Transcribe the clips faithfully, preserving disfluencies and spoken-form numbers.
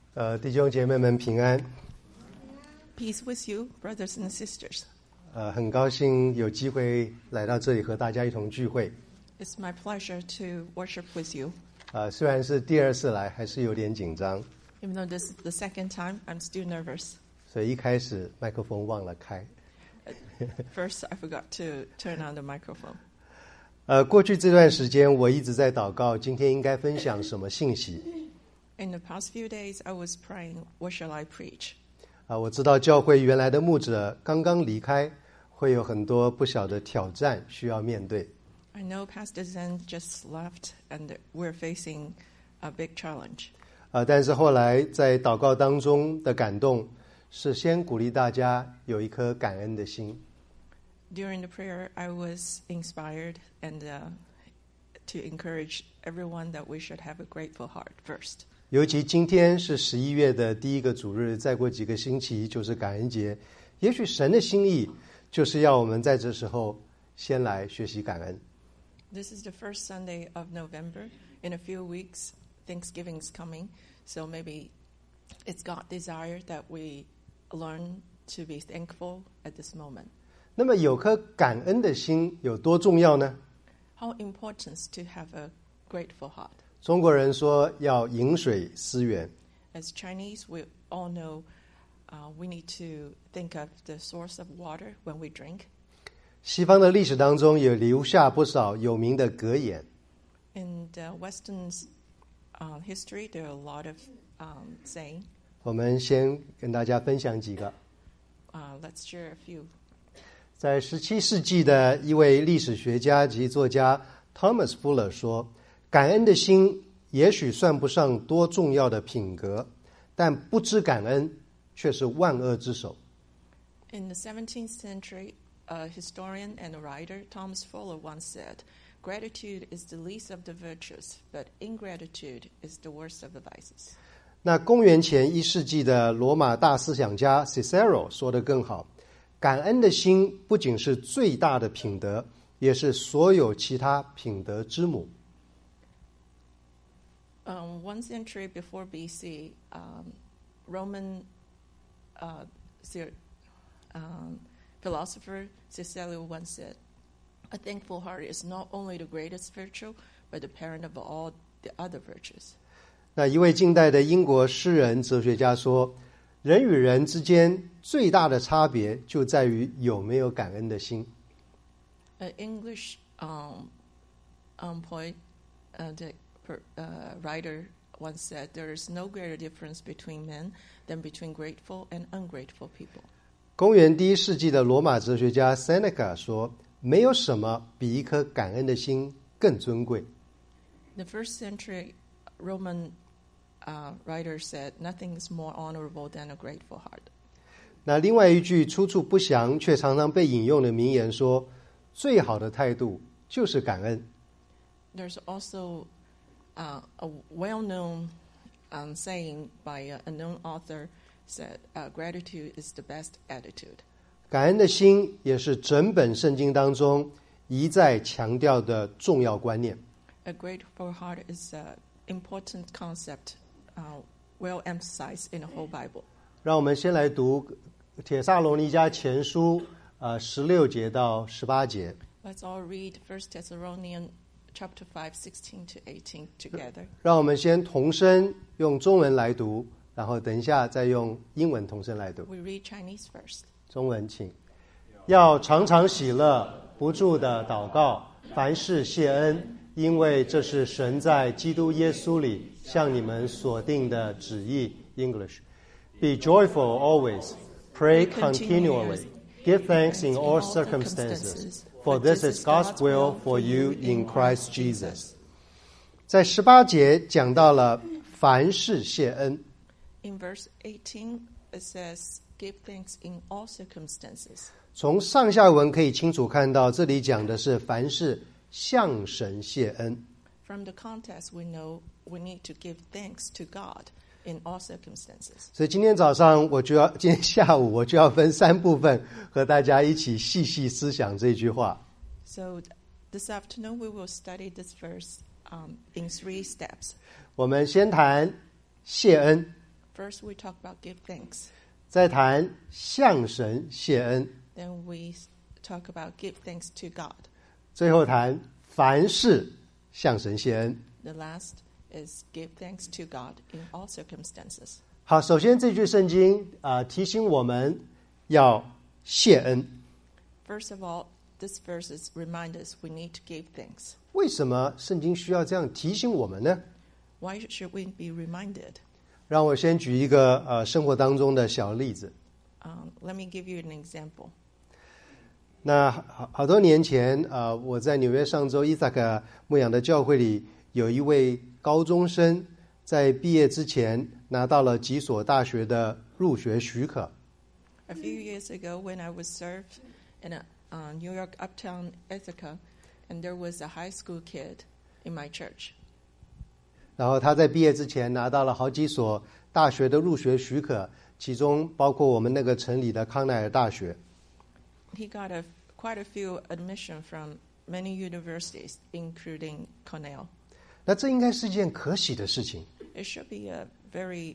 呃，弟兄姐妹们平安。 Peace with you, brothers and sisters. 呃，很高兴有机会来到这里和大家一同聚会。 It's my pleasure to worship with you. 呃，虽然是第二次来，还是有点紧张。 Even though this is the second time, I'm still nervous. 所以一开始麦克风忘了开。 First, I forgot to turn on the microphone. 呃，过去这段时间我一直在祷告，今天应该分享什么信息。 In the past few days, I was praying, what shall I preach? 啊，我知道教会原来的牧者刚刚离开，会有很多不小的挑战需要面对。 I know Pastor Zen just left, and we're facing a big challenge. 啊，但是后来在祷告当中的感动，是先鼓励大家有一颗感恩的心。 During the prayer, I was inspired and uh, to encourage everyone that we should have a grateful heart first. 尤其今天是十一月的第一个主日，再过几个星期就是感恩节。也许神的心意就是要我们在这时候先来学习感恩。 This is the first Sunday of November. In a few weeks, Thanksgiving is coming. So maybe it's God's desire that we learn to be thankful at this moment. 那么有颗感恩的心有多重要呢？ How important to have a grateful heart. 中国人说要饮水思源。 As Chinese, we all know uh, we need to think of the source of water when we drink. 西方的历史当中也留下不少有名的格言。 In the Western uh, history, there are a lot of um, saying. 我们先跟大家分享几个。 Uh, let's share a few. 在十七世纪的一位历史学家及作家 Thomas Fuller 说，感恩的心也许算不上多重要的品格，但不知感恩却是万恶之首。 In the seventeenth century, a historian and a writer, Thomas Fuller, once said, "Gratitude is the least of the virtues, but ingratitude is the worst of the vices." 那公元前一世纪的罗马大思想家 Cicero 说得更好，感恩的心不仅是最大的品德，也是所有其他品德之母。 Um, one century before B C, um, Roman uh, um, philosopher Cicero once said, "A thankful heart is not only the greatest virtue, but the parent of all the other virtues." 那一位近代的英国诗人、哲学家说，人与人之间最大的差别就在于有没有感恩的心。 An English um, um, poet, uh, the per, uh, writer once said, "There is no greater difference between men than between grateful and ungrateful people." 公元第一世纪的罗马哲学家 Seneca 说，没有什么比一颗感恩的心更尊贵。 The first century Roman uh, writer said, "Nothing is more honorable than a grateful heart." 那另外一句出处不详却常常被引用的名言说，最好的态度就是感恩。 There's also uh, a well-known um, saying by a, a known author said, uh, "Gratitude is the best attitude." 感恩的心也是整本圣经当中一再强调的重要观念。 A grateful heart is an important concept, uh, well emphasized in the whole Bible. 让我们先来读帖撒罗尼迦前书呃十六节到十八节。 Let's all read First Thessalonians chapter five, sixteen to eighteen together. 让我们先同声用中文来读，然后等一下再用英文同声来读。 We read Chinese first. 中文请。要常常喜乐，不住的祷告，凡事谢恩，因为这是神在基督耶稣里向你们所定的旨意。English. Be joyful always. Pray continually. Give thanks in all circumstances, for this is God's will for you in Christ Jesus. 在十八节讲到了凡事谢恩。 In verse eighteen, it says, "Give thanks in all circumstances." 从上下文可以清楚看到，这里讲的是凡事向神谢恩。 From the context, we know we need to give thanks to God in all circumstances. 所以今天早上我就要，今天下午我就要分三部分和大家一起细细思想这句话。 So this afternoon we will study this verse um, in three steps. 我们先谈谢恩。 First, we talk about give thanks. 再谈向神谢恩， Then we talk about give thanks to God. 最后谈凡事向神谢恩。 The last is give thanks to God in all circumstances. 好，首先这句圣经啊、呃、提醒我们要谢恩。 First of all, this verse is remind us we need to give thanks. 为什么圣经需要这样提醒我们呢？ Why should we be reminded? 让我先举一个呃生活当中的小例子。 Um, let me give you an example. 那好好多年前啊、呃，我在纽约上州伊萨克牧养的教会里，有一位高中生在毕业之前拿到了几所大学的入学许可。 A few years ago, when I was served in a uh, New York uptown Ithaca, and there was a high school kid in my church. 然后他在毕业之前拿到了好几所大学的入学许可，其中包括我们那个城里的康奈尔大学。 He got a, quite a few admission from many universities, including Cornell. 那这应该是件可喜的事情， It should be a very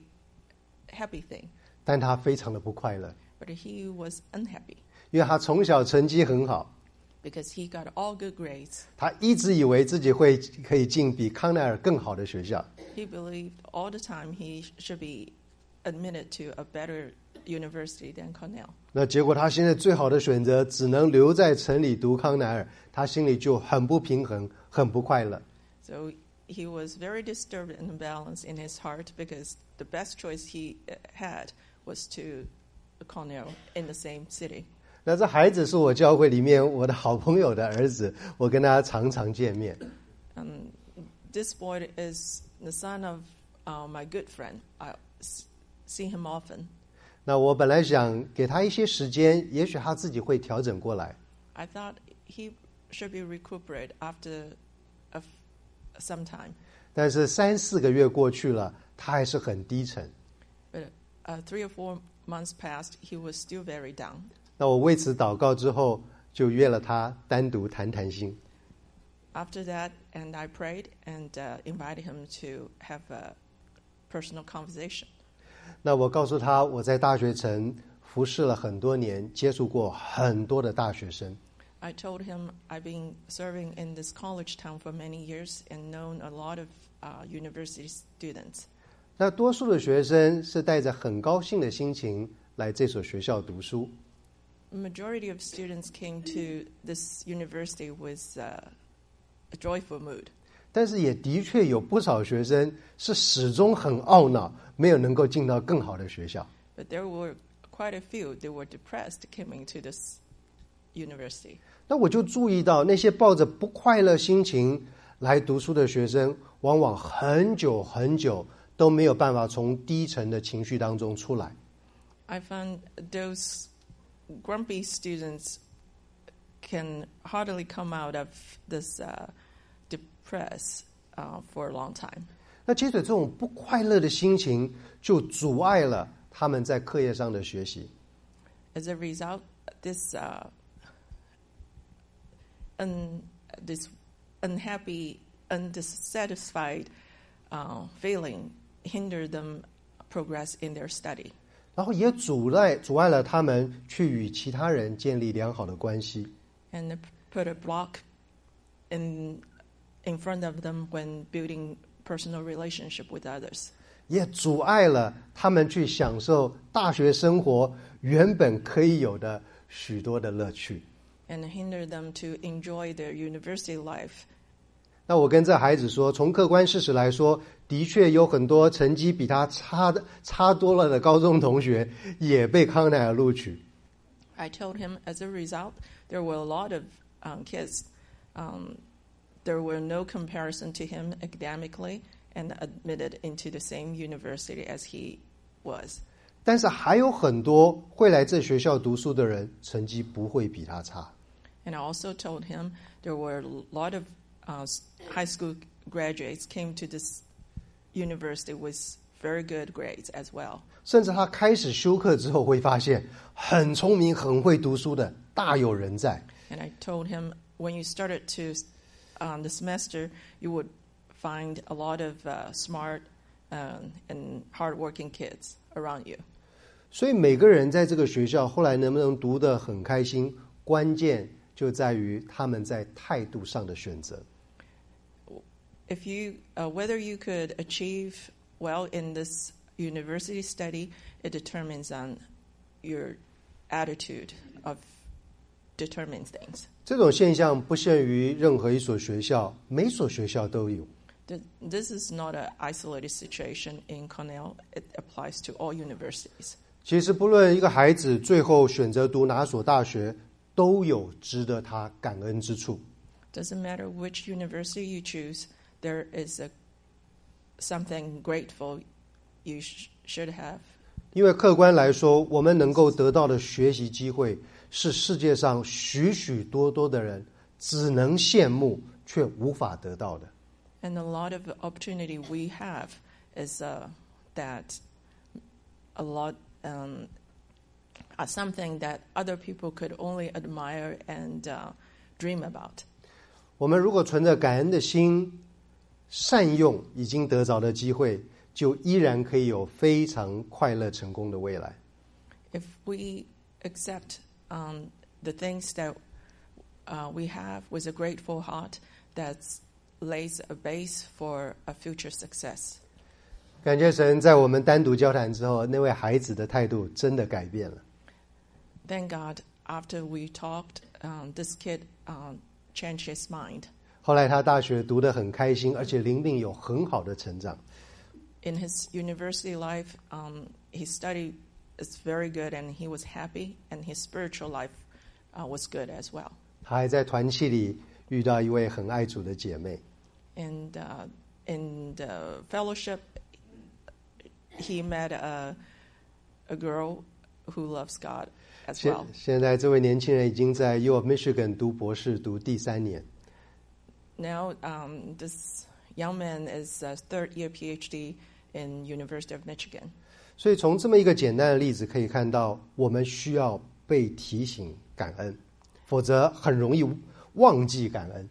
happy thing, 但他非常的不快乐， but he was unhappy 因为他从小成绩很好， because he got all good grades. 他一直以为自己会可以进比康奈尔更好的学校。 He believed all the time he should be admitted to a better university than Cornell. 那结果他现在最好的选择只能留在城里读康奈尔，他心里就很不平衡，很不快乐。 So he was very disturbed and unbalanced in his heart because the best choice he uh, had was to Cornell in the same city. 那这孩子是我教会里面我的好朋友的儿子，我跟他常常见面。 Um, this boy is the son of uh, my good friend. I s- see him often. 那我本来想给他一些时间，也许他自己会调整过来。 I thought he should be recuperated after a f- some time. 但是三四个月过去了，他还是很低沉。 But uh, three or four months passed, he was still very down. 那我为此祷告之后，就约了他单独谈谈心。 After that, and I prayed and uh, invited him to have a personal conversation. 那我告诉他，我在大学城服侍了很多年，接触过很多的大学生。 I told him I've been serving in this college town for many years and known a lot of uh, university students. 那多数的学生是带着很高兴的心情来这所学校读书。 The majority of students came to this university with uh, a joyful mood. 但是也的确有不少学生是始终很懊恼，没有能够进到更好的学校。 But there were quite a few that were depressed coming to this university. 那我就注意到，那些抱着不快乐心情来读书的学生，往往很久很久都没有办法从低沉的情绪当中出来。 I found those grumpy students can hardly come out of this uh, depressed uh, for a long time. 那接着这种不快乐的心情，就阻碍了他们在课业上的学习。 As a result, this uh, un, this unhappy, undissatisfied uh, feeling hindered them progress in their study. 然后也阻碍阻碍了他们去与其他人建立良好的关系。 And put a block in in front of them when building personal relationship with others. 也阻碍了他们去享受大学生活原本可以有的许多的乐趣。 And hinder them to enjoy their university life. 那我跟这孩子说，从客观事实来说，的确有很多成绩比他差的差多了的高中同学也被康奈尔录取。 I told him as a result, there were a lot of um, kids. Um, there were no comparison to him academically and admitted into the same university as he was. 但是还有很多会来这学校读书的人，成绩不会比他差。 And I also told him there were a lot of uh, high school graduates came to this university with very good grades as well. 甚至他开始修课之后，会发现很聪明、很会读书的大有人在。 And I told him when you started to um, the semester, you would find a lot of uh, smart um, and hardworking kids around you. 所以每个人在这个学校后来能不能读得很开心，关键就在于他们在态度上的选择。 If you, uh, whether you could achieve well in this university study, it determines on your attitude of determines things. 这种现象不限于任何一所学校，每所学校都有。 This is not an isolated situation in Cornell. It applies to all universities. 其实不论一个孩子最后选择读哪所大学，都有值得他感恩之处。 Doesn't matter which university you choose, there is a something grateful you sh- should have. 因为客观来说，我们能够得到的学习机会，是世界上许许多多的人只能羡慕却无法得到的。 And a lot of the opportunity we have is uh, that a lot um, are something that other people could only admire and uh, dream about. 我们如果存着感恩的心，善用已经得着的机会，就依然可以有非常快乐成功的未来。 If we accept um, the things that uh, we have with a grateful heart, that lays a base for a future success. 感谢神，在我们单独交谈之后，那位孩子的态度真的改变了。 Thank God, after we talked, um, this kid um, changed his mind. 后来他大学读得很开心，而且灵命有很好的成长。 In his university life, um, his study is very good, and he was happy, and his spiritual life uh, was good as well. 他还在团契里遇到一位很爱主的姐妹。 And uh, in the fellowship, he met a a girl who loves God as 现 well. 现在这位年轻人已经在 U of Michigan 读博士，读第三年。 Now, um, this young man is a third year PhD in University of Michigan. 所以从这么一个简单的例子可以看到，我们需要被提醒感恩，否则很容易忘记感恩。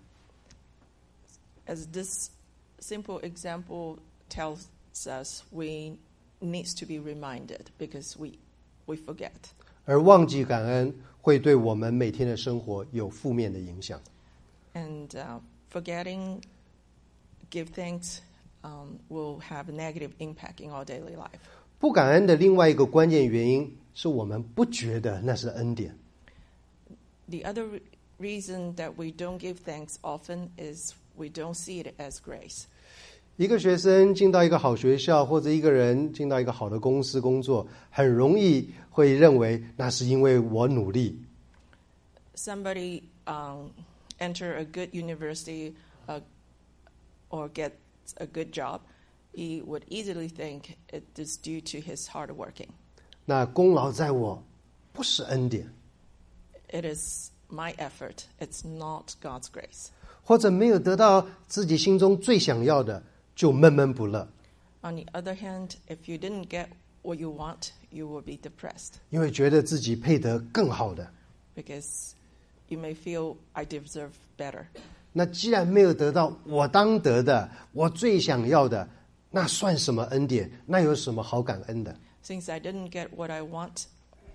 As this simple example tells us, we needs to be reminded because we we forget. 而忘记感恩会对我们每天的生活有负面的影响。 And uh, forgetting give thanks um, will have a negative impact in our daily life. 不感恩的另外一个关键原因是我们不觉得那是恩典。 The other re- reason that we don't give thanks often is we don't see it as grace. 一个学生进到一个好学校，或者一个人进到一个好的公司工作，很容易会认为那是因为我努力。 Somebody um, enter a good university uh, or gets a good job, he would easily think it is due to his hard working. 那功劳在我，不是恩典。 It is my effort. It's not God's grace. 或者没有得到自己心中最想要的，就闷闷不乐。 On the other hand, if you didn't get what you want, you will be depressed 因为觉得自己配得更好的。 because you may feel I deserve better. 那既然没有得到我当得的，我最想要的，那算什么恩典？那有什么好感恩的？ Since I didn't get what I want,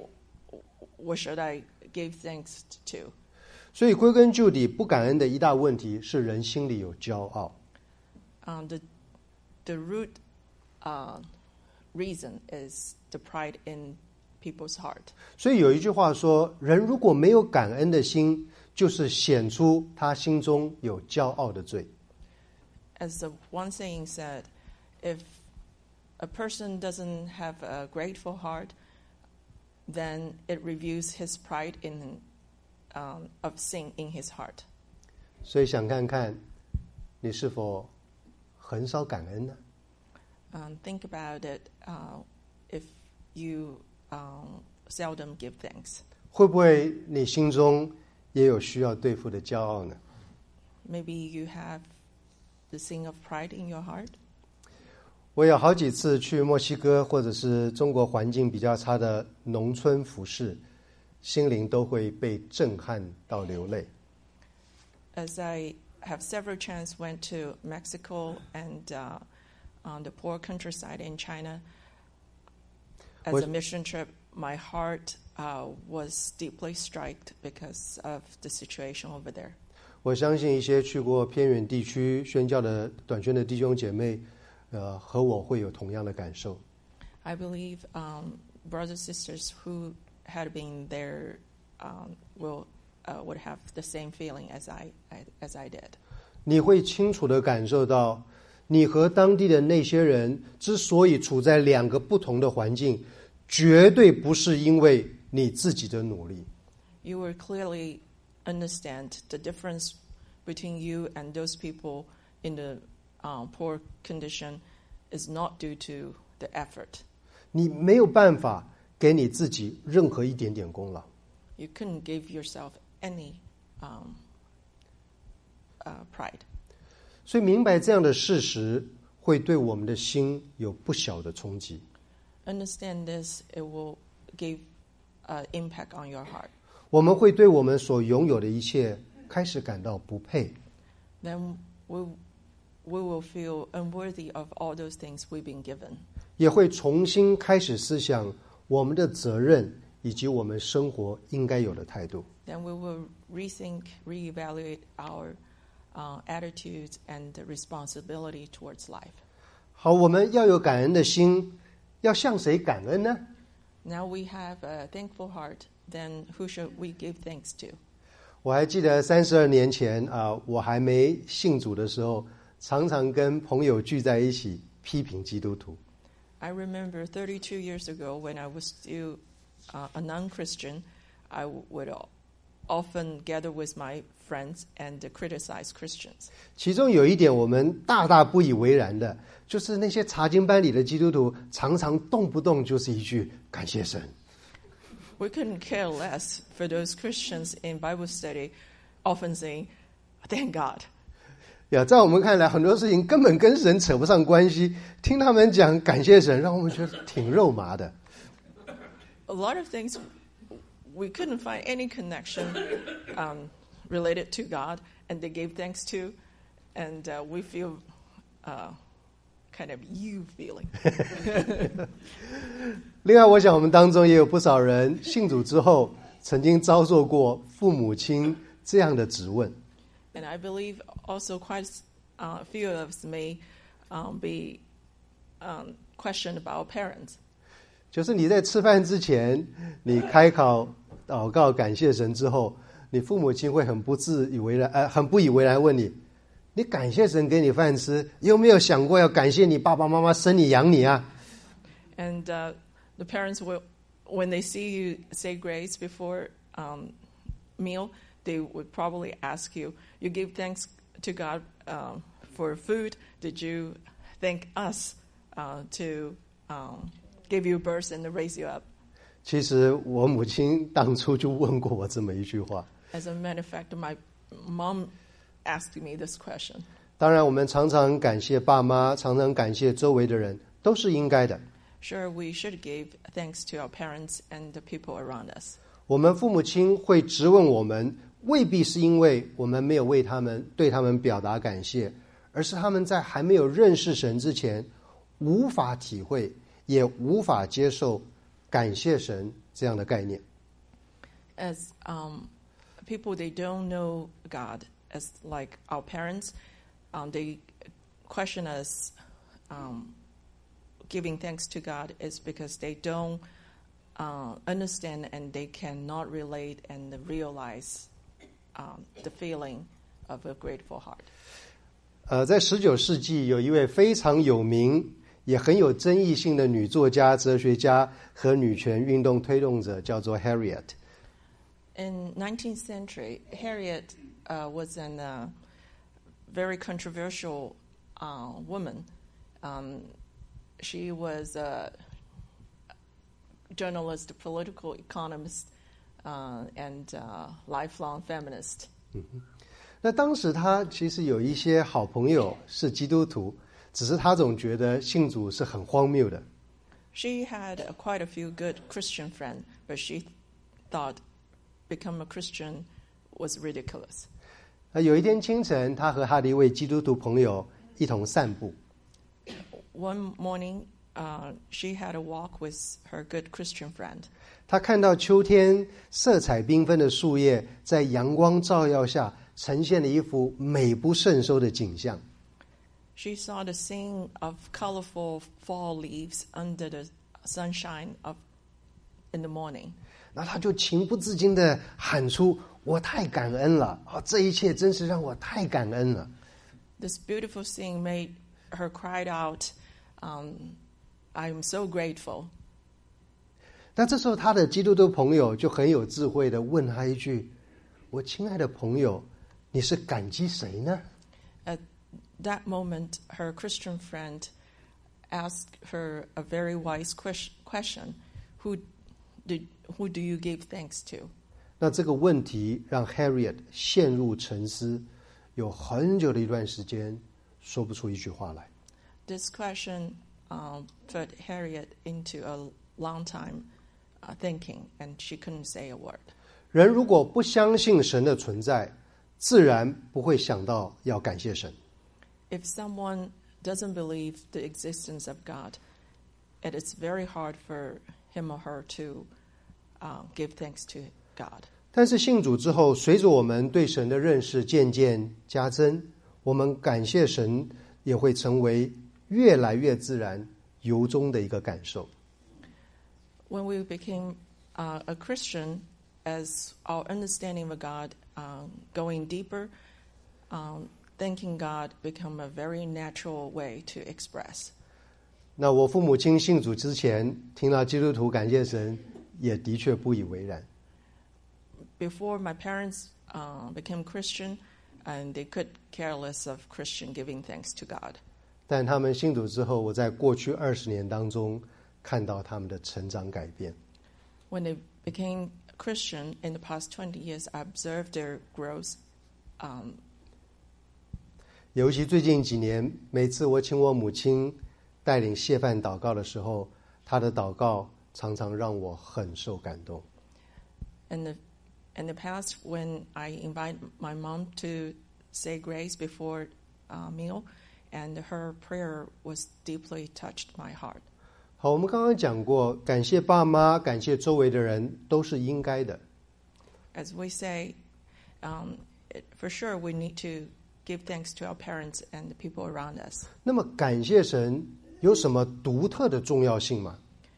what should I give thanks to? 所以归根究底，不感恩的一大问题是人心里有骄傲。 Um, the the root uh, reason is the pride in people's heart. 所以有一句话说，人如果没有感恩的心，就是显出他心中有骄傲的罪。 As the one saying said, if a person doesn't have a grateful heart, then it reveals his pride in um, of sin in his heart. 所以想看看，你是否很少感恩呢？ Um, think about it. Uh, if you um, seldom give thanks, 会不会你心中也有需要对付的骄傲呢？ maybe you have the sin of pride in your heart. 我有好几次去墨西哥或者是中国环境比较差的农村服侍，心灵都会被震撼到流泪。 As I have several chance went to Mexico and uh, on the poor countryside in China as Was- a mission trip, my heart uh, was deeply struck because of the situation over there. 我相信一些去过偏远地区宣教的短宣的弟兄姐妹，呃，和我会有同样的感受。 I believe um, brothers and sisters who had been there um, will uh, would have the same feeling as I, I as I did. 你会清楚地感受到，你和当地的那些人之所以处在两个不同的环境，绝对不是因为你自己的努力。 You will clearly understand the difference between you and those people in the um, poor condition is not due to the effort. 你没有办法给你自己任何一点点功劳。 You couldn't give yourself any um, uh, pride. 所以明白这样的事实，会对我们的心有不小的冲击。 Understand this, it will give uh, impact on your heart. 我们会对我们所拥有的一切开始感到不配， Then we, we will feel unworthy of all those things we've been given. 也会重新开始思想我们的责任以及我们生活应该有的态度。 Then we will rethink, reevaluate our uh, attitudes and the responsibility towards life. 好，我们要有感恩的心，要向谁感恩呢？ Now we have a thankful heart, then who should we give thanks to? 我还记得三十二年前啊、我还没信主的时候，常常跟朋友聚在一起批评基督徒。 I remember thirty-two years ago when I was still uh, a non-Christian, I w- would o- often gather with my friends and uh, criticize Christians. 其中有一点我们大大不以为然的，就是那些查经班里的基督徒，常常动不动就是一句感谢神。 We couldn't care less for those Christians in Bible study often saying, thank God. 呀，在我们看来，很多事情根本跟神扯不上关系。听他们讲感谢神，让我们觉得挺肉麻的。 A lot of things we couldn't find any connection um, related to God, and they gave thanks to, and uh, we feel uh, kind of you feeling. 另外，我想我们当中也有不少人信主之后，曾经遭受过父母亲这样的质问。 And I believe also quite uh, a few of us may um, be um, questioned about parents. 就是你在吃饭之前，你开口祷告感谢神之后，你父母亲会很不自以为然，呃，很不以为然问你：你感谢神给你饭吃，有没有想过要感谢你爸爸妈妈生你养你啊？ And uh, the parents will, when they see you say grace before um, meal, they would probably ask you, you give thanks to God um, for food. Did you thank us uh, to um, give you birth and raise you up? 其实我母亲当初就问过我这么一句话。 As a matter of fact, my mom asked me this question. 当然，我们常常感谢爸妈，常常感谢周围的人，都是应该的。 Sure, we should give thanks to our parents and the people around us. 我们父母亲会质问我们，未必是因为我们没有为他们对他们表达感谢，而是他们在还没有认识神之前，无法体会，也无法接受感谢神这样的概念。 As um, people, they don't know God as like our parents. Um, they question us um, giving thanks to God is because they don't uh, understand and they cannot relate and realize um, the feeling of a grateful heart. 呃，在十九世纪，有一位非常有名也很有争议性的女作家、哲学家和女权运动推动者，叫做 Harriet。 In nineteenth century, Harriet uh, was a uh, very controversial uh, woman. Um, she was a journalist, political economist, uh, and uh, lifelong feminist. 那当时她其实有一些好朋友是基督徒，只是她总觉得信主是很荒谬的。 She had uh, quite a few good Christian friends, but she thought become a Christian was ridiculous. 那有一天清晨，她和她的一位基督徒朋友一同散步。 one morning, uh, she had a walk with her good Christian friend. 她看到秋天色彩缤纷的树叶在阳光照耀下，呈现了一幅美不胜收的景象。 She saw the scene of colorful fall leaves under the sunshine of in the morning. 然后她就情不自禁地喊出：“我太感恩了！哦，这一切真是让我太感恩了。” This beautiful scene made her cry out, um, "I'm so grateful." 那这时候，她的基督徒朋友就很有智慧地问她一句：“我亲爱的朋友，你是感激谁呢？” At that moment, her Christian friend asked her a very wise question: "Who did, who do you give thanks to?" 那这个问题让 Harriet 陷入沉思，有很久的一段时间说不出一句话来。 This question um, put Harriet into a long time uh, thinking, and she couldn't say a word. 人如果不相信神的存在，自然不会想到要感谢神。 If someone doesn't believe the existence of God, it is very hard for him or her to uh, give thanks to God. 但是信主之后，随着我们对神的认识渐渐加增，我们感谢神也会成为越来越自然由衷的一个感受。 When we became uh, a Christian, as our understanding of God um, going deeper, um, thanking God become a very natural way to express. 那我父母亲信主之前，听到基督徒感谢神，也的确不以为然。 Before my parents uh, became Christian, and they could care less of Christian giving thanks to God. 但他们信主之后，我在过去二十年当中看到他们的成长改变。 When they became Christian in the past twenty years, I observed their growth. Um, 尤其最近几年，每次我请我母亲带领谢饭祷告的时候，她的祷告常常让我很受感动。 in the in the past, when I invite my mom to say grace before a meal, and her prayer was deeply touched my heart. 好，我们刚刚讲过，感谢爸妈，感谢周围的人，都是应该的。 As we say, um, it, for sure we need to give thanks to our parents and the people around us. 那么感谢神有什么独特的重要性吗？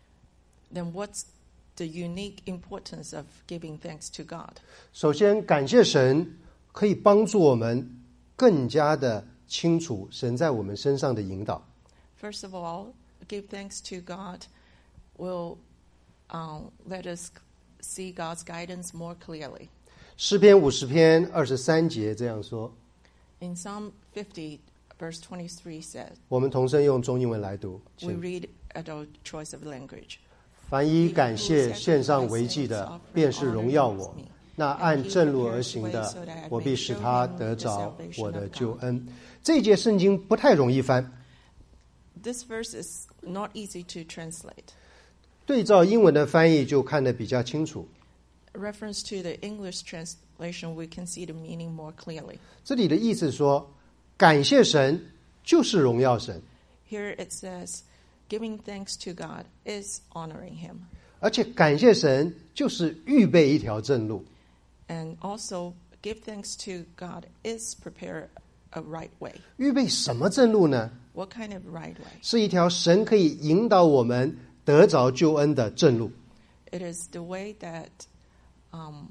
Then what's the unique importance of giving thanks to God? 首先，感谢神可以帮助我们更加的清楚神在我们身上的引导。 First of all, give thanks to God will um, let us see God's guidance more clearly. 诗篇五十篇二十三节这样说。 In Psalm fifty, verse twenty-three says, 我们同声用中英文来读。 we read at our choice of language. 凡以感谢献上为祭的，便是荣耀我；那按正路而行的，我必使他得着我的救恩。这一节圣经不太容易翻。 This verse is not easy to translate. 对照英文的翻译就看得比较清楚。 Reference to the English translation, we can see the meaning more clearly. 这里的意思说，感谢神就是荣耀神， Here it says, giving thanks to God is honoring Him. 而且感谢神就是预备一条正路。 And also, give thanks to God is prepare a right way. 预备什么正路呢？ What kind of right way? 是一条神可以引导我们得着救恩的正路。 It is the way that um,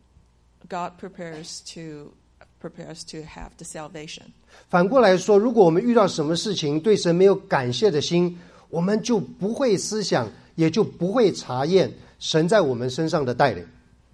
God prepares to prepares to have the salvation. 反过来说，如果我们遇到什么事情对神没有感谢的心，我们就不会思想，也就不会查验神在我们身上的带领。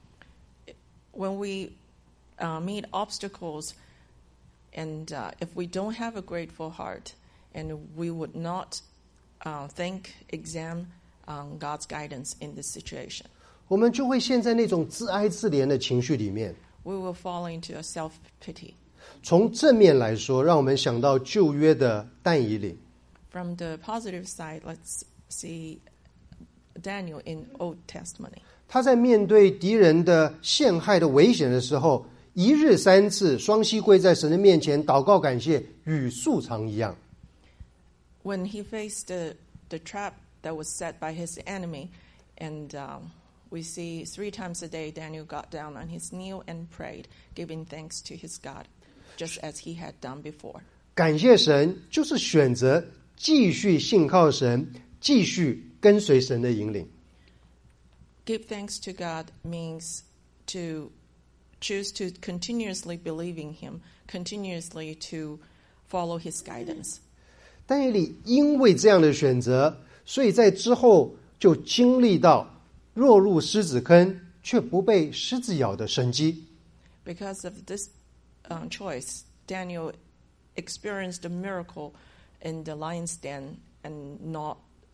When we uh, meet obstacles, and uh, if we don't have a grateful heart, and we would not uh, think, examine um, God's guidance in this situation, 我们就会陷在那种自哀自怜的情绪里面。 we will fall into a self-pity. 从正面来说，让我们想到旧约的但以理。 From the positive side, let's see Daniel in Old Testament. 他在面对敌人的陷害的危险的时候，一日三次双膝跪在神的面前祷告感谢，与素常一样。 when he faced the, the trap that was set by his enemy, and um, we see three times a day Daniel got down on his knee and prayed, giving thanks to his God, just as he had done before. 感谢神就是选择继续信靠神，继续跟随神的引领。 Give thanks to God means to choose to continuously believe in him, continuously to follow his guidance. 但以理因为这样的选择，所以在之后就经历到落入狮子坑却不被狮子咬的神迹。 Because of this um, choice, Daniel experienced a miracle in the lion's den and not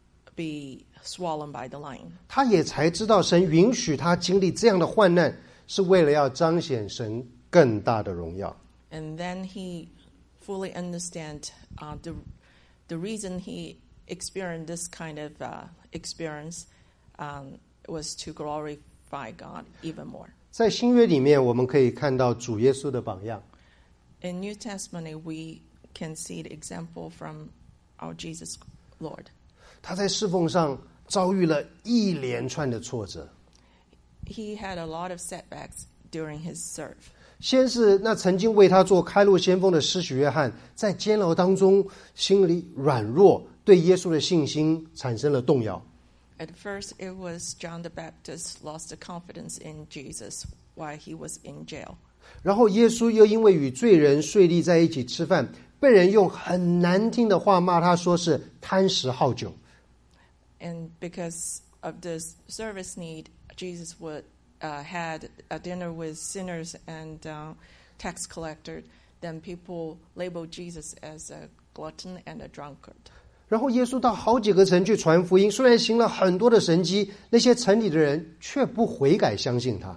be swallowed by the lion. 他也才知道神允许他经历这样的患难，是为了要彰显神更大的荣耀。 And then he fully understand uh, the the reason he experienced this kind of uh, experience um, was to glorify God even more. 在新约里面，我们可以看到主耶稣的榜样。 In New Testament, we can see the example from our Jesus Lord. 他在侍奉上遭遇了一连串的挫折， He had a lot of setbacks during his serve. 先是那曾经为他做开路先锋的施洗约翰，在监牢当中心里软弱，对耶稣的信心产生了动摇。 At first, it was John the Baptist lost the confidence in Jesus while he was in jail. 然后耶稣又因为与罪人税吏在一起吃饭，被人用很难听的话骂他，说是贪食好酒。 And because of this service need, Jesus would uh, had a dinner with sinners and uh, tax collectors. Then people labeled Jesus as a glutton and a drunkard. 然后耶稣到好几个城去传福音，虽然行了很多的神迹，那些城里的人却不悔改相信他。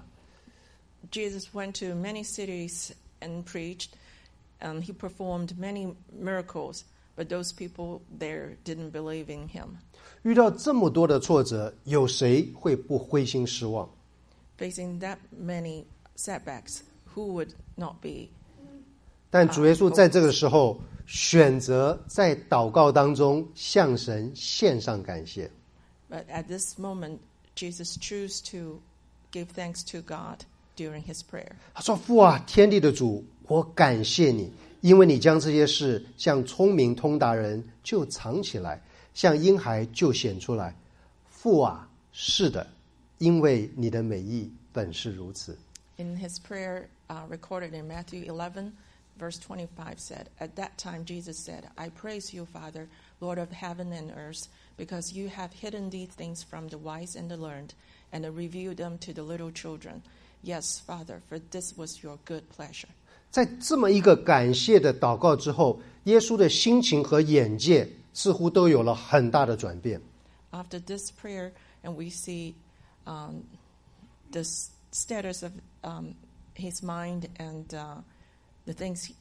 Jesus went to many cities and preached, and he performed many miracles, but those people there didn't believe in him. 遇到这么多的挫折，有谁会不灰心失望？ Facing that many setbacks, who would not be? 但主耶稣在这个时候选择在祷告当中向神献上感谢。 But at this moment, Jesus chose to give thanks to God during his prayer. 他说：“父啊，天地的主，我感谢你，因为你将这些事向聪明通达人就藏起来，向婴孩就显出来。父啊，是的，因为你的美意本是如此。” In his prayer uh, recorded in Matthew eleven, verse twenty-five said, At that time Jesus said, I praise you, Father, Lord of heaven and earth, because you have hidden these things from the wise and the learned, and revealed them to the little children. Yes, Father, for this was your good pleasure. 在这么一个感谢的祷告之后，耶稣的心情和眼界似乎都有了很大的转变。 After this prayer, and we see um, the status of um, his mind and uh, the things he,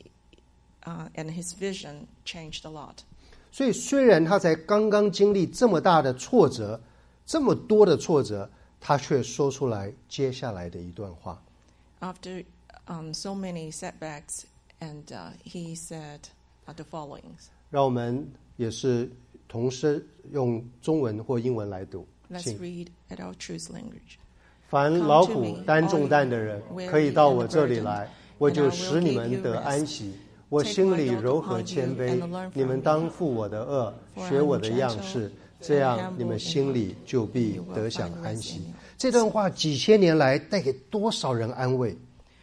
uh, and his vision changed a lot. 所以，虽然他才刚刚经历这么大的挫折，这么多的挫折，他却说出来接下来的一段话。 After um, so many setbacks, and uh, he said uh, the following. 让我们也是同时用中文或英文来读。 Let's 请 read at our choose language. 凡劳苦担重担的人，可以到我这里来，我就使你们得安息。我心里柔和谦卑，你们当负我的恶，学我的样式，这样你们心里就必得享安息。这段话几千年来带给多少人安慰？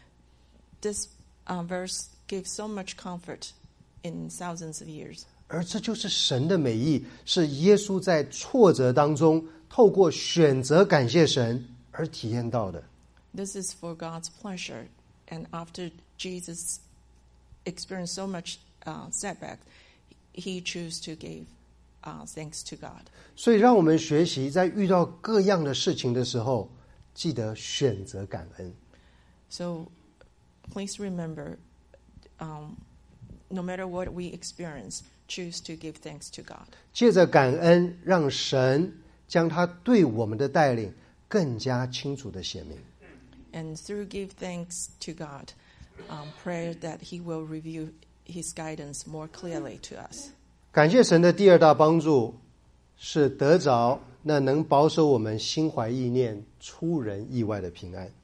This uh, verse gives so much comfort in thousands of years. 而这就是神的美意，是耶稣在挫折当中，透过选择感谢神而体验到的。 This is for God's pleasure. And after Jesus experienced so much uh, setback, he chose to give uh, thanks to God. 所以，让我们学习在遇到各样的事情的时候，记得选择感恩。 So please remember, um, no matter what we experience, choose to give thanks to God. 借着感恩，让神将他对我们的带领更加清楚的显明。 And through give thanks to God, um, pray that he will reveal his guidance more clearly to us. 感谢神的第二大帮助是得着那能保守我们心怀意念、出人意外的平安。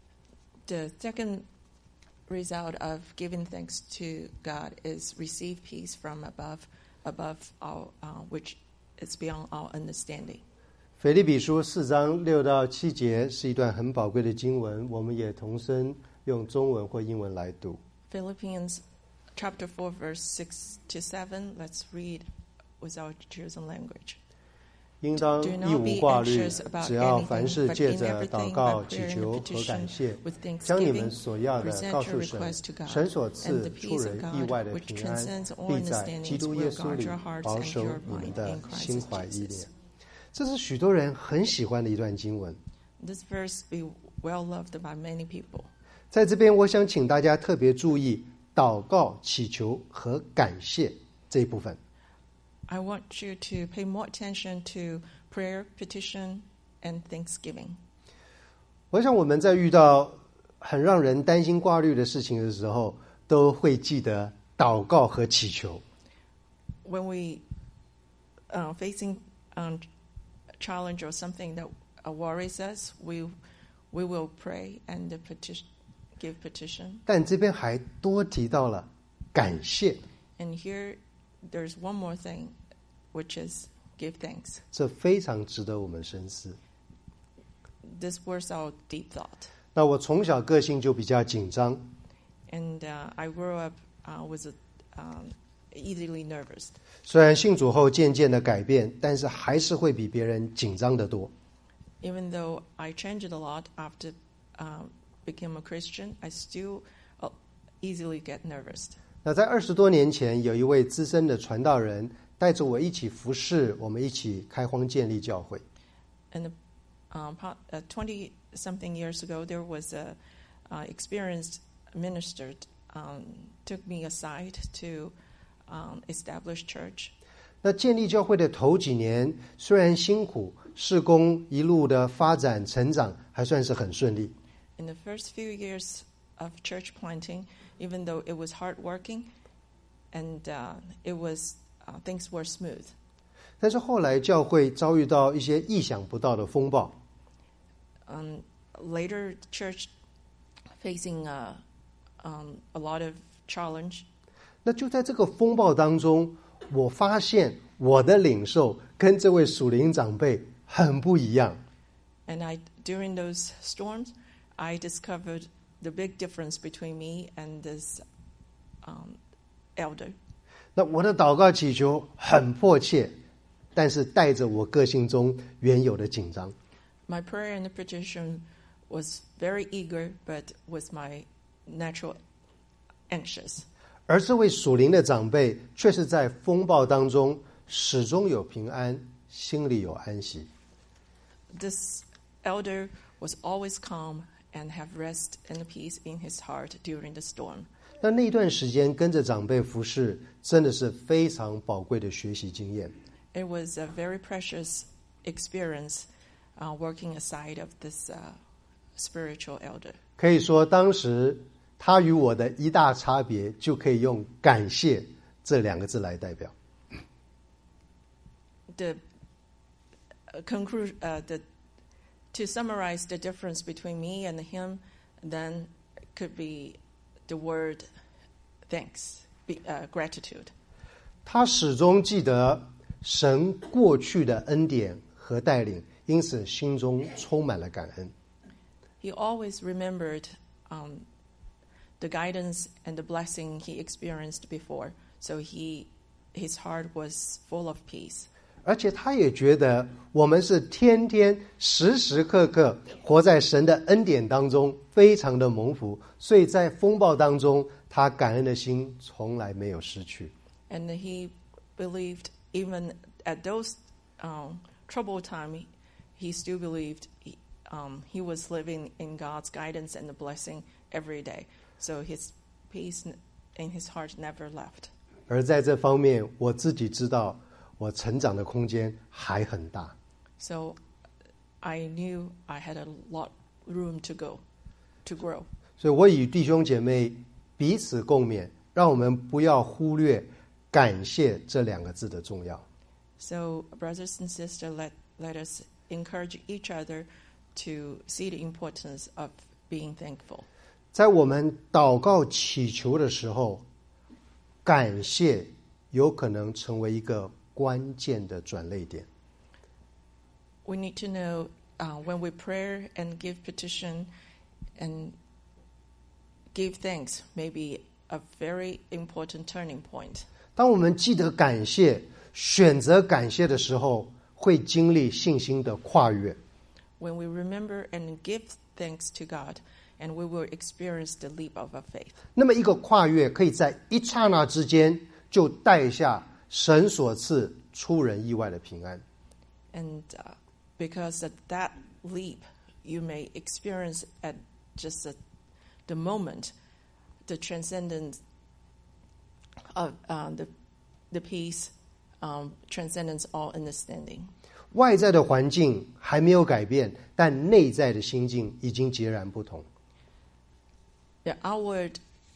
The second result of giving thanks to God is receive peace from above, above our, uh, which is beyond our understanding. 腓立比书四章六到七节是一段很宝贵的经文，我们也同声用中文或英文来读。 Philippians chapter four, verse six to seven. Let's read with our chosen language. 应当 Do 一 not 无 be 挂虑， anxious about 只要 anything, 凡事 but 借 in 着 everything 祷 by 告、 prayer 祈 and 求和 petition 感谢， with 将你 thanksgiving, 们所要的 present 告 your 诉神 request to God, 神所 and 赐 the 出 peace 人 of 意 God, 外的 which 平安 transcends all 必在基 understandings, 督耶 will 稣 guard 里 your hearts 保 and 守 your 你们 mind 的 in Christ 心怀意念 Jesus. 这是许多人很喜欢的一段经文。 This verse be well loved by many people. 在这边我想请大家特别注意祷告、祈求和感谢这一部分。 I want you to pay more attention to prayer, petition, and thanksgiving. 我想我们在遇到很让人担心挂虑的事情的时候，都会记得祷告和祈求。 When we uh, facing um, challenge or something that uh, worries us, we we will pray and petition, give petition. 但这边还多提到了感谢， And here, there's one more thing, which is give thanks. 这非常值得我们深思。 This was our deep thought. 那我从小个性就比较紧张， And uh, I grew up uh, was a, um, easily nervous. 虽然信主后渐渐的改变，但是还是会比别人紧张得多。 Even though I changed a lot after uh, became a Christian, I still uh, easily get nervous. 那在二十多年前，有一位资深的传道人带着我一起服侍，我们一起开荒建立教会。 And um, uh, twenty something years ago, there was a uh, experienced minister um, took me aside to um, establish church. 那建立教会的头几年虽然辛苦，事工一路的发展成长还算是很顺利。 In the first few years of church planting, even though it was hard working, and uh, it was uh, things were smooth. 但是后来教会遭遇到一些意想不到的风暴， Um, later, church facing uh, um, a lot of challenge. 那就在这个风暴当中，我发现我的领受跟这位属灵长辈很不一样。 And I, during those storms, I discovered the big difference between me and this um, elder. 那我的祷告祈求很迫切，但是带着我个性中原有的紧张。 My prayer and petition was very eager, but with my natural anxious. 而这位属灵的长辈却是在风暴当中始终有平安，心里有安息。 This elder was always calm and have rest and peace in his heart during the storm. 那那段时间跟着长辈服侍，真的是非常宝贵的学习经验。 It was a very precious experience uh, working aside of this uh, spiritual elder. 可以说，当时他与我的一大差别，就可以用“感谢”这两个字来代表。 The uh, conclude uh, the to summarize the difference between me and him, then could be the word thanks, be, uh, gratitude. 他始终记得神过去的恩典和带领，因此心中充满了感恩。 He always remembered um, the guidance and the blessing he experienced before, so he his heart was full of peace. 而且他也觉得我们是天天时时刻刻活在神的恩典当中，非常的蒙福，所以在风暴当中，他感恩的心从来没有失去。 And he believed even at those um, troubled times, he still believed he, um, he was living in God's guidance and the blessing every day. So his peace in his heart never left. 而在这方面，我自己知道我成长的空间还很大。 So I knew I had a lot room to go, to grow. 所以我与弟兄姐妹彼此共勉，让我们不要忽略感谢这两个字的重要。 So, brothers and sisters, let, let us encourage each other to see the importance of being thankful. 在我们祷告祈求的时候，感谢有可能成为一个关键的转捩点。 We need to know uh, when we pray and give petition and give thanks may be a very important turning point. 当我们记得感谢、选择感谢的时候，会经历信心的跨越。 When we remember and give thanks to God, and we will experience the leap of our faith. 那么一个跨越可以在一刹那之间就带下神所赐出人意外的平安。 And uh, because of that leap, you may experience at just a, the moment the transcendence of uh, the, the peace, um, transcendence all understanding. 外在的环境还没有改变，但内在的心境已经截然不同。 The outward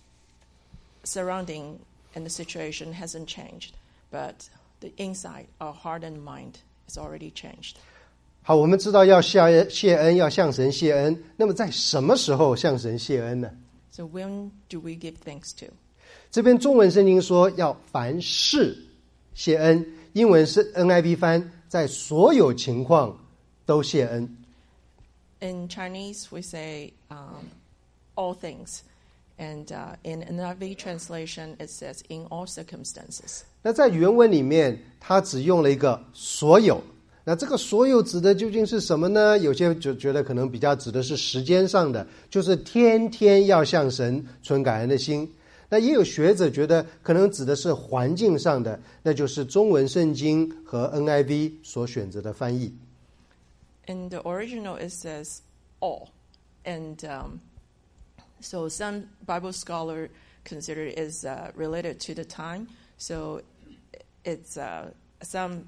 surrounding and the situation hasn't changed, but the inside, our heart and mind, has already changed. 好，我们知道要下谢恩，要向神谢恩。那么在什么时候向神谢恩呢？ So when do we give thanks to? 这边中文圣经说要凡事谢恩，英文是 N I V 翻，在所有情况都谢恩。 In Chinese, we say um, all things. And uh, in N I V translation, it says in all circumstances. 那在原文里面，它只用了一个所有。那这个所有指的究竟是什么呢？有些就觉得可能比较指的是时间上的，就是天天要向神存感恩的心。那也有学者觉得可能指的是环境上的，那就是中文圣经和 N I V 所选择的翻译。 In the original, it says all. And um, so some Bible scholar consider it is uh, related to the time. So it's uh, some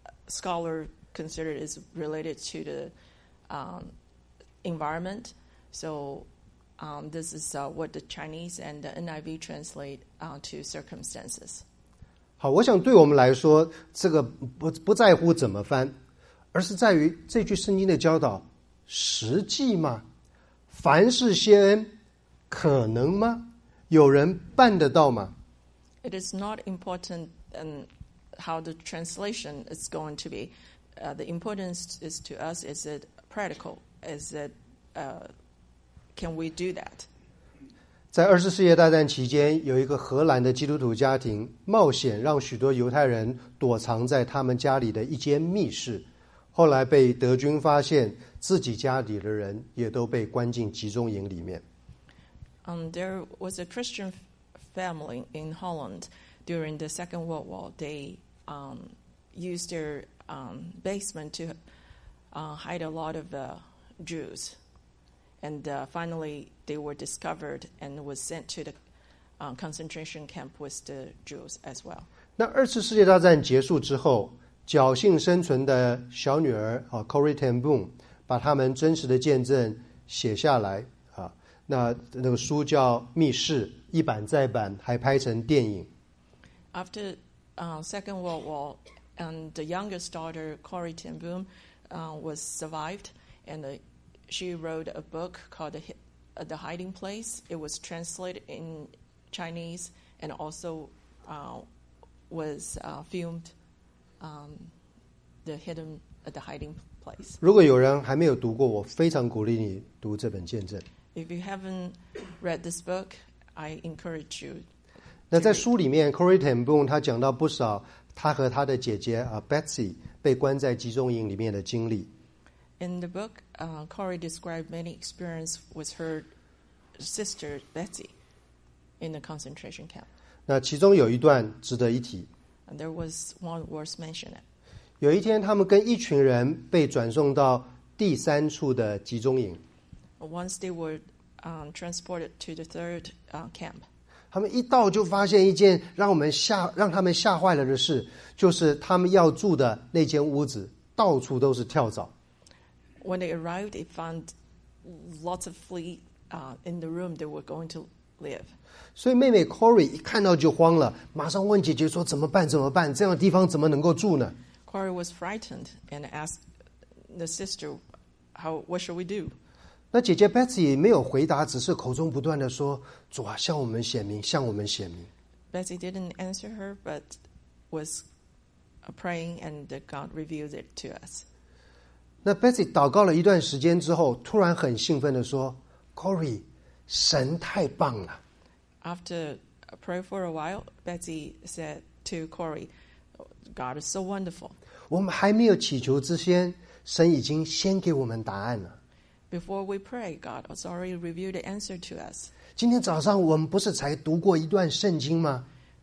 scholar consider it is related to the um, environment. So um, this is uh, what the Chinese and the N I V translate uh, to circumstances. 好，我想对我们来说，这个不不在乎怎么翻，而是在于这句圣经的教导实际吗？凡事谢恩，可能吗？有人办得到吗？ It is not important um, how the translation is going to be. Uh, the importance is to us, is it practical? Is it, uh, can we do that? 在二次世界大战期间，有一个荷兰的基督徒家庭冒险让许多犹太人躲藏在他们家里的一间密室，后来被德军发现，自己家里的人也都被关进集中营里面。 Um, there was a Christian family in Holland during the Second World War. They um, used their um, basement to uh, hide a lot of uh, Jews. And uh, finally, they were discovered and was sent to the uh, concentration camp with the Jews as well. 那二次世界大战结束之后，侥幸生存的小女儿啊 Corrie ten Boom 把他们真实的见证写下来啊，那那个书叫《密室》，一版再版，还拍成电影。 After uh, Second World War, and the youngest daughter, Corrie ten Boom, uh, was survived, and uh, she wrote a book called The, uh, The Hiding Place. It was translated in Chinese and also uh, was uh, filmed, um, The Hidden, uh, The Hiding Place. 如果有人还没有读过，我非常鼓励你读这本见证。 If you haven't read this book, I encourage you. 那在书里面 ，Corrie ten Boom 他讲到不少他和他的姐姐啊 Betsy 被关在集中营里面的经历。 In the book, uh, Corrie described many experiences with her sister Betsy in the concentration camp. 那其中有一段值得一提。 And there was one worth mentioning. 有一天，他们跟一群人被转送到第三处的集中营。 Once they were um, transported to the third uh, camp. 他们一到就发现一件让我们吓让他们吓坏了的事，就是他们要住的那间屋子到处都是跳蚤。 When they arrived, they found lots of fleas uh, in the room they were going to live. 所以妹妹 Corey 一看到就慌了，马上问姐姐说怎么办怎么办，这样的地方怎么能够住呢？ Corey was frightened and asked the sister, "How? What should we do?" 那姐姐 Betsy 没有回答，只是口中不断的说：“主啊，向我们显明，向我们显明。” Betsy didn't answer her, but was praying, and God revealed it to us. 那 Betsy 祷告了一段时间之后，突然很兴奋的说 ：“Corey， 神太棒了！” After a prayer for a while, Betsy said to Corey, "God is so wonderful." 我们还没有祈求之前，神已经先给我们答案了。 Before we pray, God has already revealed the answer to us. 今天早上我们不是才读过一段圣经吗？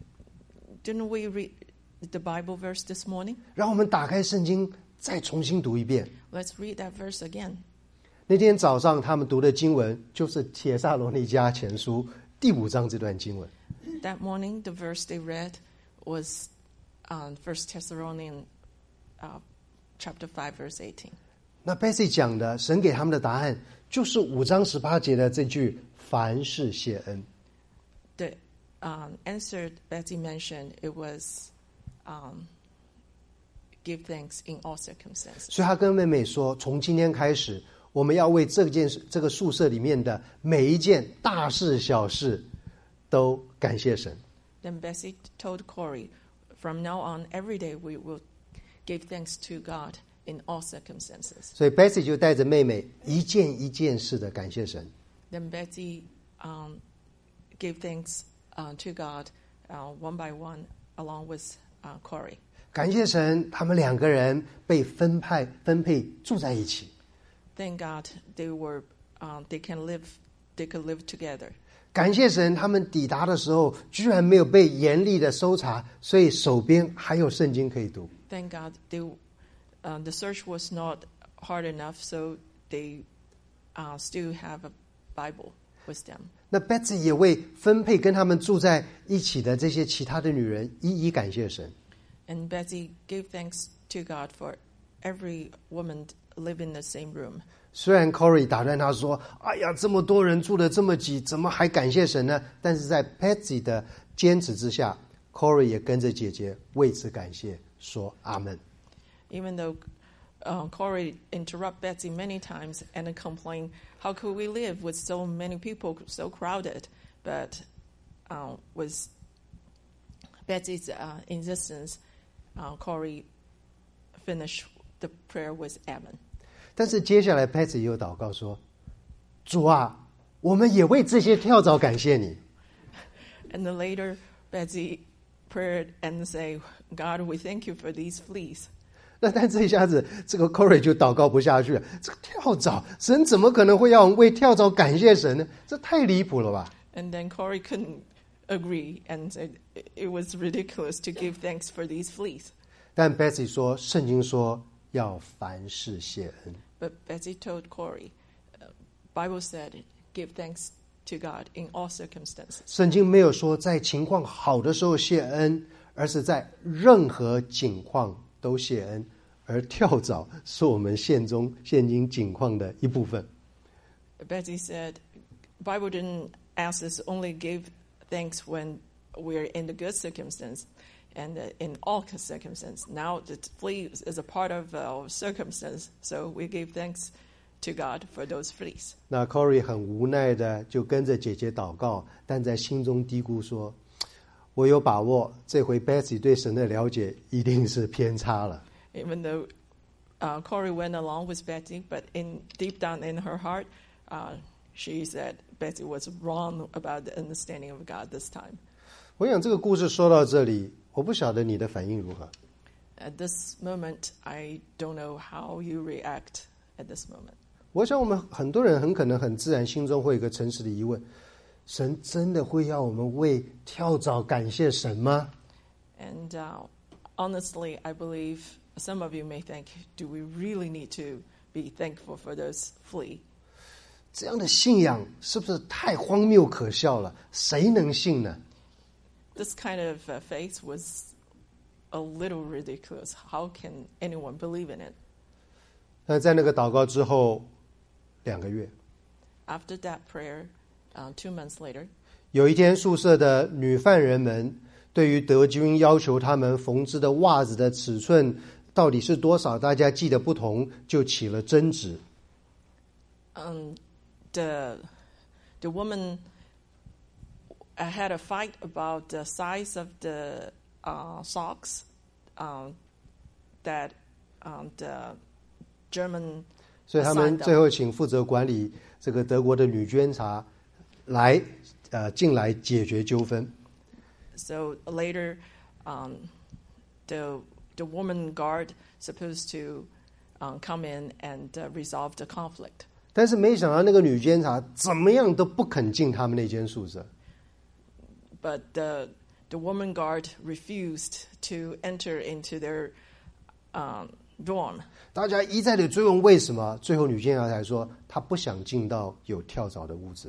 Didn't we read the Bible verse this morning? 让我们打开圣经，再重新读一遍。 Let's read that verse again. 那天早上他们读的经文就是《帖撒罗尼迦前书》第五章这段经文。 That morning, the verse they read was um, First Thessalonians uh, chapter five, verse eighteen. 那 Betsy 讲的，神给他们的答案就是五章十八节的这句“凡事谢恩”。 The um, answer Betsy mentioned, it was um, give thanks in all circumstances. 所以他跟妹妹说，从今天开始，我们要为这件这个宿舍里面的每一件大事小事都感谢神。 Then Betsy told Corey, from now on, every day we will give thanks to God in all circumstances. 所以 Betsy 就带着妹妹一件一件事的感谢神。 Then Betsy um, gave thanks uh, to God uh, one by one, along with uh, Corey. 感谢神，他们两个人被分派分配住在一起。 Thank God they were um, they can live they could live together. 感谢神，他们抵达的时候居然没有被严厉的搜查，所以手边还有圣经可以读。 Thank God they uh, the search was not hard enough, so they uh, still have a Bible with them. 那 Betsy 也为分配跟他们住在一起的这些其他的女人一一感谢神。 And Betsy gave thanks to God for every woman live in the same room. 虽然 Corey 打断他说：“哎呀，这么多人住得这么挤，怎么还感谢神呢？”但是在 Betsy 的坚持之下 ，Corey 也跟着姐姐为此感谢，说阿门。 Even though uh, Corey interrupt Betsy many times and complain, how could we live with so many people, so crowded? But uh, with Betsy's uh, insistence, uh, Corey finished the prayer with amen. 但是接下来 Betsy 又祷告说：“主啊，我们也为这些跳蚤感谢你。” And then later, Betsy prayed and say, God, we thank you for these fleas. 那但这一下子，这个 Corey 就祷告不下去了。这个跳蚤，神怎么可能会要我们为跳蚤感谢神呢？这太离谱了吧！ And then Corey couldn't agree and said it was ridiculous to give thanks for these fleas. 但 Betsy 说，圣经说要凡事谢恩。 But Betsy told Corey, uh, Bible said, give thanks to God in all circumstances. 圣经没有说在情况好的时候谢恩，而是在任何境况都谢恩。而跳蚤是我们现中现今境况的一部分。 Betsy said, Bible didn't ask us only give thanks when we're in the good circumstance and uh, in all circumstances. Now the flea is a part of our circumstance, so we give thanks to God for those fleas. 那 Corey 很无奈的就跟着姐姐祷告，但在心中嘀咕说：“我有把握，这回 Betsy 对神的了解一定是偏差了。” Even though uh, Corey went along with Betsy, but in deep down in her heart, uh, she said Betsy was wrong about the understanding of God this time. 我想这个故事说到这里，我不晓得你的反应如何。 At this moment, I don't know how you react at this moment. 我想我们很多人很可能很自然心中会有一个诚实的疑问：神真的会要我们为跳蚤感谢神吗？ And uh, honestly, I believe some of you may think, do we really need to be thankful for those flea? 这样的信仰是不是太荒谬可笑了？谁能信呢？ This kind of uh, faith was a little ridiculous. How can anyone believe in it? 那在那个祷告之后两个月， After that prayer, uh, two months later, 有一天，宿舍的女犯人们对于德军要求他们缝制的袜子的尺寸到底是多少，大家记得不同，就起了争执。 Um, the the woman had a fight about the size of the uh, socks um, that um, the German 所以他们最后请负责管理这个德国的女监察来呃进来解决纠纷。 So later, um, the the woman guard supposed to um, come in and uh, resolve the conflict. 但是没想到那个女监察怎么样都不肯进他们那间宿舍。 But the the woman guard refused to enter into their um, dorm. 大家一再的追问为什么，最后女监察才说她不想进到有跳蚤的屋子。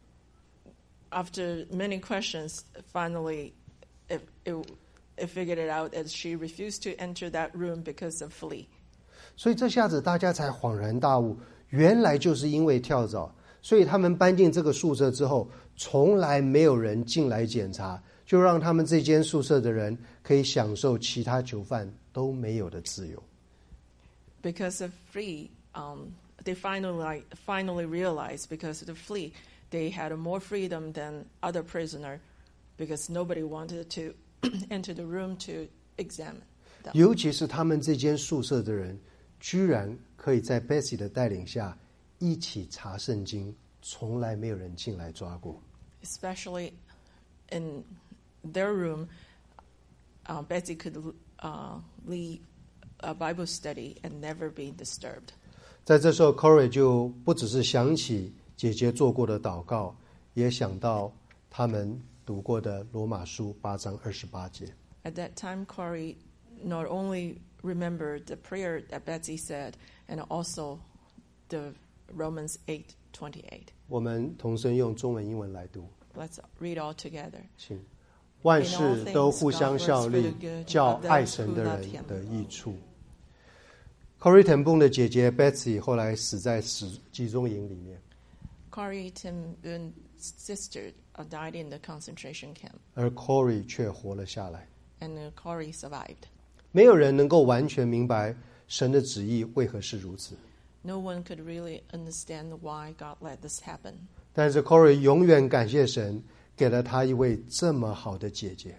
After many questions, finally, it, it, it figured it out that she refused to enter that room because of flea. 所以这下子大家才恍然大悟，原来就是因为跳蚤，所以他们搬进这个宿舍之后，从来没有人进来检查，就让他们这间宿舍的人可以享受其他囚犯都没有的自由。 Because of flea, um, they finally finally realized because of the flea, they had more freedom than other prisoner, because nobody wanted to enter the room to examine them. 尤其是他们这间宿舍的人，居然可以在 Betsy 的带领下一起查圣经，从来没有人进来抓过。 Especially in their room, uh, Betsy could uh, lead a Bible study and never be disturbed. 在这时候 Corey 就不只是想起姐姐做过的祷告，也想到他们读过的罗马书八章二十八节。 At that time, Corey not only remembered the prayer that Betsy said, and also the Romans eight twenty-eight. 我们同声用中文英文来读。 Let's read all together. 请，万事都互相效力，叫爱神的人得益处。Corrie ten Boom 的姐姐 Betsy 后来死在死集中营里面。 Corrie ten Boom's sister died in the concentration camp, 而 Corrie 却活了下来。 and Corrie survived. 没有人能够完全明白神的旨意为何是如此。 No one could really understand why God let this happen. 但是 Corrie 永远感谢神，给了她一位这么好的姐姐。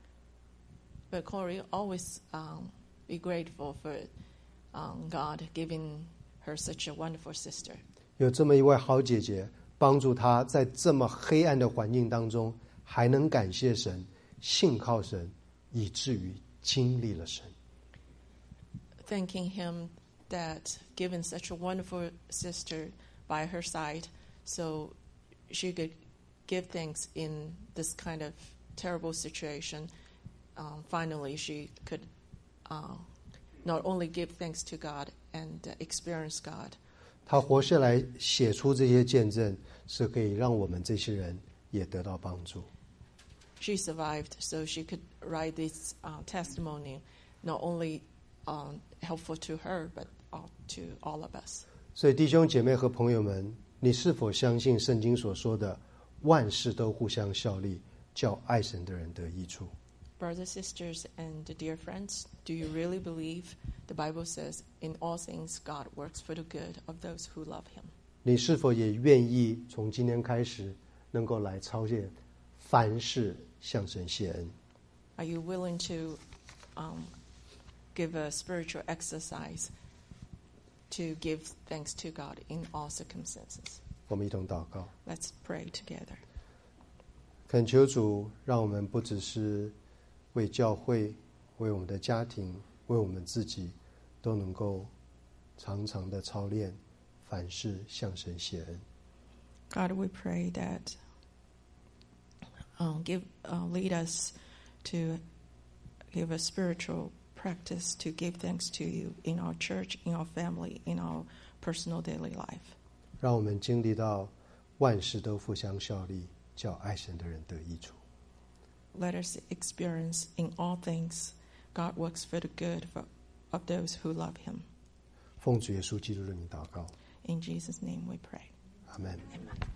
But Corrie always um, be grateful for um, God giving her such a wonderful sister. 有这么一位好姐姐，帮助她在这么黑暗的环境当中，还能感谢神，信靠神，以至于经历了神。 Thanking him that given such a wonderful sister by her side, so she could give thanks in this kind of terrible situation. Um, finally, she could uh, not only give thanks to God and uh, experience God. 她活下来写出这些见证，是可以让我们这些人也得到帮助。 She survived, so she could write this uh, testimony, not only um, helpful to her, but uh, to all of us. 所以弟兄姐妹和朋友们，你是否相信圣经所说的万事都互相效力，叫爱神的人得益处？ Brothers, sisters, and dear friends, do you really believe the Bible says, in all things God works for the good of those who love him? 你是否也愿意从今天开始，能够来操练凡事向神谢恩？ Are you willing to um, give a spiritual exercise to give thanks to God in all circumstances? 我们一同祷告， Let's pray together. 恳求主，让我们不只是为教会、为我们的家庭、为我们自己，都能够常常的操练凡事向神谢恩。 God, we pray that um, give uh, lead us to give a spiritual practice to give thanks to you in our church, in our family, in our personal daily life. 让我们经历到万事都互相效力，叫爱神的人得益处。 Let us experience in all things God works for the good for, of those who love him. 奉主耶稣基督的名祷告， In Jesus' name we pray. 阿门。 Amen.